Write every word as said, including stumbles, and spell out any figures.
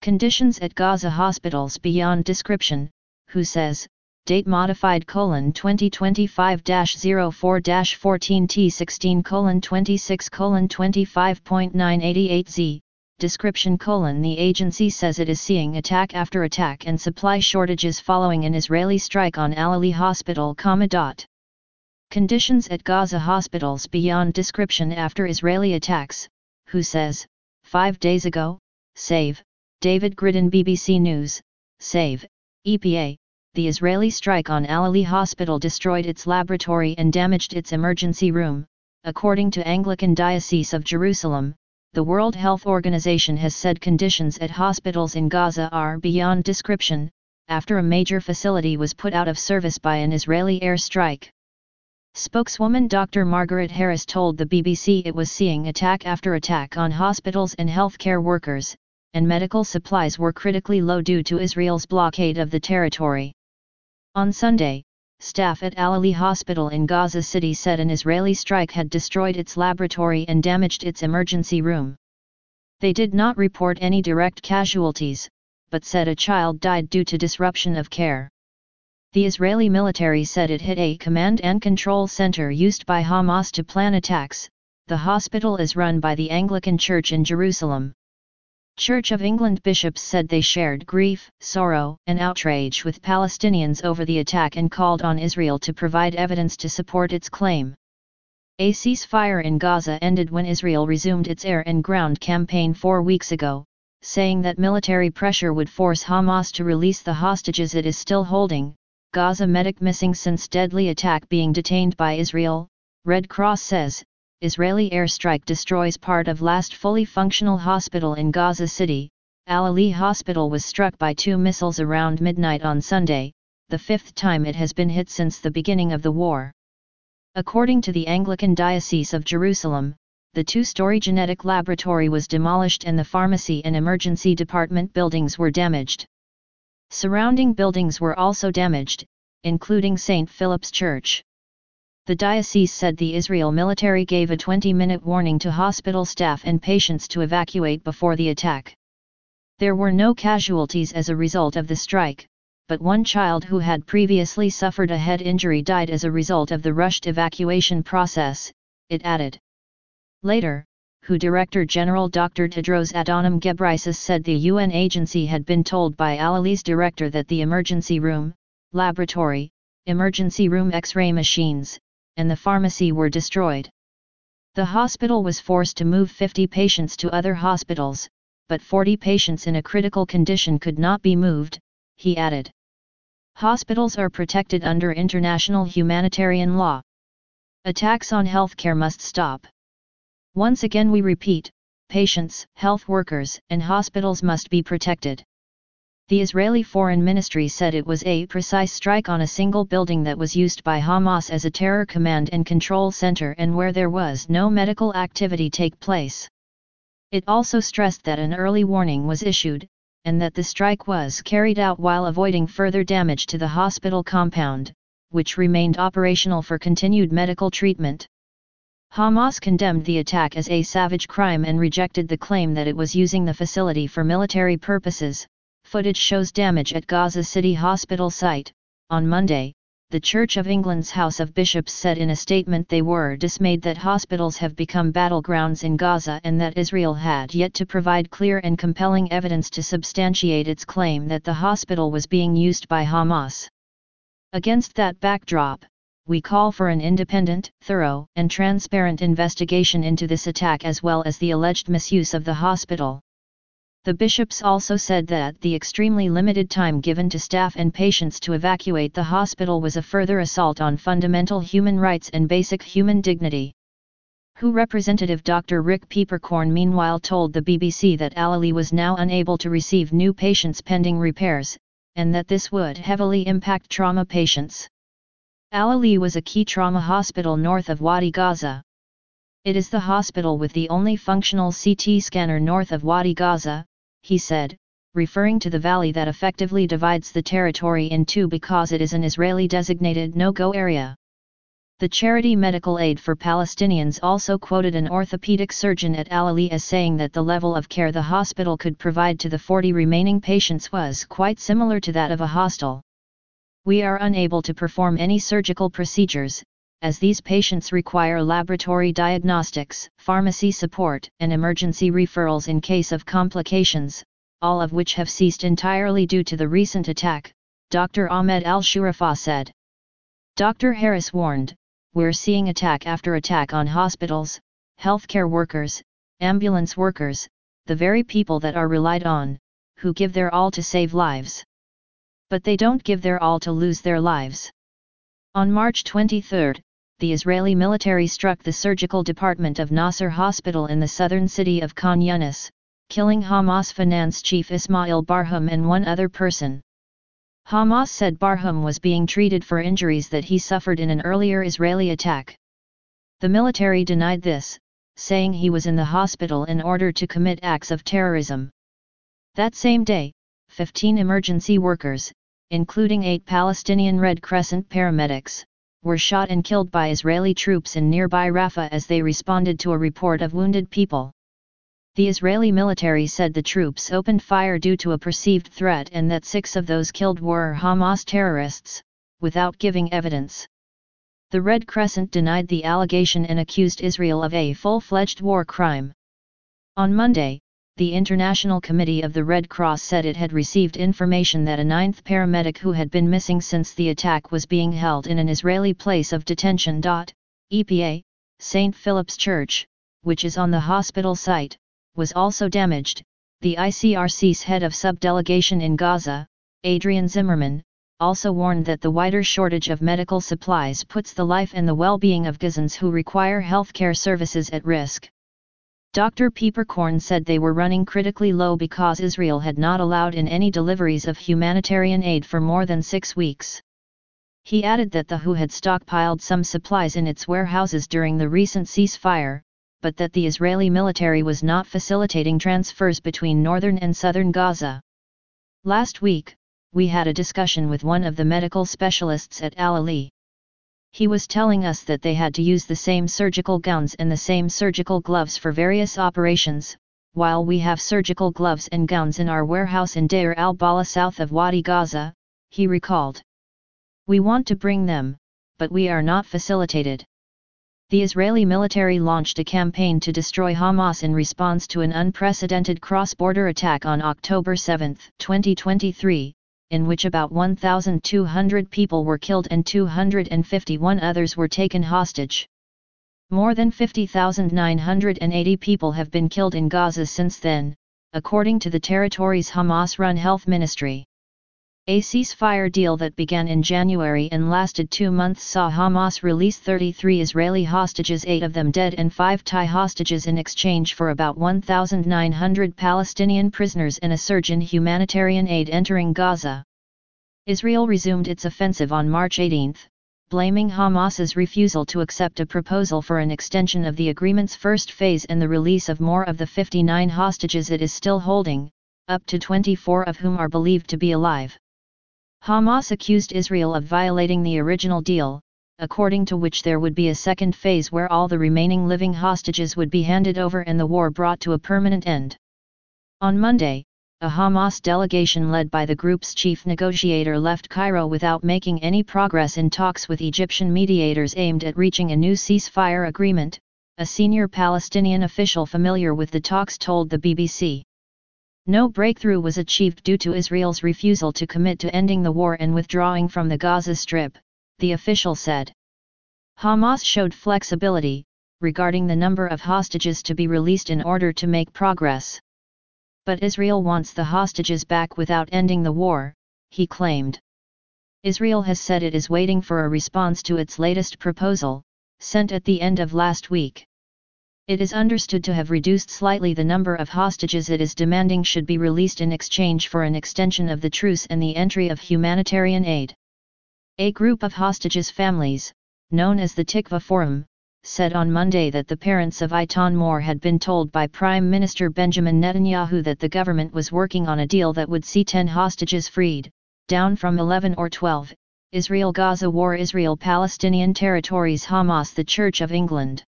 Conditions at Gaza hospitals beyond description, W H O says, date modified colon twenty twenty-five dash zero four dash fourteen T sixteen colon twenty-six colon twenty-five point nine eighty-eight Z, description colon the agency says it is seeing attack after attack and supply shortages following an Israeli strike on Al Ahli Hospital, comma dot. Conditions at Gaza hospitals beyond description after Israeli attacks, W H O says, five days ago, Save, David Gridden B B C News, Save, E P A, the Israeli strike on Al Ahli Hospital destroyed its laboratory and damaged its emergency room, according to Anglican Diocese of Jerusalem. The World Health Organization has said conditions at hospitals in Gaza are beyond description, after a major facility was put out of service by an Israeli air strike. Spokeswoman Doctor Margaret Harris told the B B C it was seeing attack after attack on hospitals and healthcare workers, and medical supplies were critically low due to Israel's blockade of the territory. On Sunday, staff at Al Ahli Hospital in Gaza City said an Israeli strike had destroyed its laboratory and damaged its emergency room. They did not report any direct casualties, but said a child died due to disruption of care. The Israeli military said it hit a command and control center used by Hamas to plan attacks. The hospital is run by the Anglican Church in Jerusalem. Church of England bishops said they shared grief, sorrow, and outrage with Palestinians over the attack and called on Israel to provide evidence to support its claim. A ceasefire in Gaza ended when Israel resumed its air and ground campaign four weeks ago, saying that military pressure would force Hamas to release the hostages it is still holding. Gaza medic missing since deadly attack being detained by Israel, Red Cross says. Israeli airstrike destroys part of last fully functional hospital in Gaza City. Al Ahli Hospital was struck by two missiles around midnight on Sunday, the fifth time it has been hit since the beginning of the war. According to the Anglican Diocese of Jerusalem, the two-story genetic laboratory was demolished and the pharmacy and emergency department buildings were damaged. Surrounding buildings were also damaged, including Saint Philip's Church. The diocese said the Israel military gave a twenty-minute warning to hospital staff and patients to evacuate before the attack. There were no casualties as a result of the strike, but one child who had previously suffered a head injury died as a result of the rushed evacuation process, it added. Later, W H O Director General Doctor Tedros Adhanom Ghebreyesus said the U N agency had been told by Al Ahli's director that the emergency room, laboratory, emergency room X-ray machines, and the pharmacy were destroyed. The hospital was forced to move fifty patients to other hospitals, but forty patients in a critical condition could not be moved, he added. Hospitals are protected under international humanitarian law. Attacks on healthcare must stop. Once again we repeat, patients, health workers, and hospitals must be protected. The Israeli Foreign Ministry said it was a precise strike on a single building that was used by Hamas as a terror command and control center and where there was no medical activity take place. It also stressed that an early warning was issued, and that the strike was carried out while avoiding further damage to the hospital compound, which remained operational for continued medical treatment. Hamas condemned the attack as a savage crime and rejected the claim that it was using the facility for military purposes. Footage shows damage at Gaza City Hospital site. On Monday, the Church of England's House of Bishops said in a statement they were dismayed that hospitals have become battlegrounds in Gaza and that Israel had yet to provide clear and compelling evidence to substantiate its claim that the hospital was being used by Hamas. Against that backdrop, we call for an independent, thorough, and transparent investigation into this attack as well as the alleged misuse of the hospital. The bishops also said that the extremely limited time given to staff and patients to evacuate the hospital was a further assault on fundamental human rights and basic human dignity. W H O representative Doctor Rick Peppercorn meanwhile told the B B C that Al Ahli was now unable to receive new patients pending repairs, and that this would heavily impact trauma patients. Al Ahli was a key trauma hospital north of Wadi Gaza. It is the hospital with the only functional C T scanner north of Wadi Gaza, he said, referring to the valley that effectively divides the territory in two because it is an Israeli-designated no-go area. The charity Medical Aid for Palestinians also quoted an orthopedic surgeon at Al Ahli as saying that the level of care the hospital could provide to the forty remaining patients was quite similar to that of a hostel. We are unable to perform any surgical procedures, as these patients require laboratory diagnostics, pharmacy support, and emergency referrals in case of complications, all of which have ceased entirely due to the recent attack, Doctor Ahmed Al-Shurafa said. Doctor Harris warned, "We're seeing attack after attack on hospitals, healthcare workers, ambulance workers, the very people that are relied on, who give their all to save lives. But they don't give their all to lose their lives." On March twenty-third, the Israeli military struck the surgical department of Nasser Hospital in the southern city of Khan Yunis, killing Hamas finance chief Ismail Barham and one other person. Hamas said Barham was being treated for injuries that he suffered in an earlier Israeli attack. The military denied this, saying he was in the hospital in order to commit acts of terrorism. That same day, fifteen emergency workers, including eight Palestinian Red Crescent paramedics, were shot and killed by Israeli troops in nearby Rafah as they responded to a report of wounded people. The Israeli military said the troops opened fire due to a perceived threat and that six of those killed were Hamas terrorists, without giving evidence. The Red Crescent denied the allegation and accused Israel of a full-fledged war crime. On Monday, the International Committee of the Red Cross said it had received information that a ninth paramedic who had been missing since the attack was being held in an Israeli place of detention. E P A, Saint Philip's Church, which is on the hospital site, was also damaged. The I C R C's head of subdelegation in Gaza, Adrian Zimmerman, also warned that the wider shortage of medical supplies puts the life and the well-being of Gazans who require healthcare services at risk. Doctor Pieperkorn said they were running critically low because Israel had not allowed in any deliveries of humanitarian aid for more than six weeks. He added that the W H O had stockpiled some supplies in its warehouses during the recent ceasefire, but that the Israeli military was not facilitating transfers between northern and southern Gaza. Last week, we had a discussion with one of the medical specialists at Al Ahli. He was telling us that they had to use the same surgical gowns and the same surgical gloves for various operations, while we have surgical gloves and gowns in our warehouse in Deir al-Bala south of Wadi Gaza, he recalled. We want to bring them, but we are not facilitated. The Israeli military launched a campaign to destroy Hamas in response to an unprecedented cross-border attack on October seventh, twenty twenty-three, in which about one thousand two hundred people were killed and two hundred fifty-one others were taken hostage. More than fifty thousand nine hundred eighty people have been killed in Gaza since then, according to the territory's Hamas-run health ministry. A ceasefire deal that began in January and lasted two months saw Hamas release thirty-three Israeli hostages, eight of them dead, and five Thai hostages in exchange for about one thousand nine hundred Palestinian prisoners and a surge in humanitarian aid entering Gaza. Israel resumed its offensive on March eighteenth, blaming Hamas's refusal to accept a proposal for an extension of the agreement's first phase and the release of more of the fifty-nine hostages it is still holding, up to twenty-four of whom are believed to be alive. Hamas accused Israel of violating the original deal, according to which there would be a second phase where all the remaining living hostages would be handed over and the war brought to a permanent end. On Monday, a Hamas delegation led by the group's chief negotiator left Cairo without making any progress in talks with Egyptian mediators aimed at reaching a new ceasefire agreement, a senior Palestinian official familiar with the talks told the B B C. No breakthrough was achieved due to Israel's refusal to commit to ending the war and withdrawing from the Gaza Strip, the official said. Hamas showed flexibility, regarding the number of hostages to be released in order to make progress. But Israel wants the hostages back without ending the war, he claimed. Israel has said it is waiting for a response to its latest proposal, sent at the end of last week. It is understood to have reduced slightly the number of hostages it is demanding should be released in exchange for an extension of the truce and the entry of humanitarian aid. A group of hostages' families, known as the Tikva Forum, said on Monday that the parents of Eitan Mor had been told by Prime Minister Benjamin Netanyahu that the government was working on a deal that would see ten hostages freed, down from eleven or twelve, Israel-Gaza War, Israel-Palestinian Territories, Hamas, The Church of England.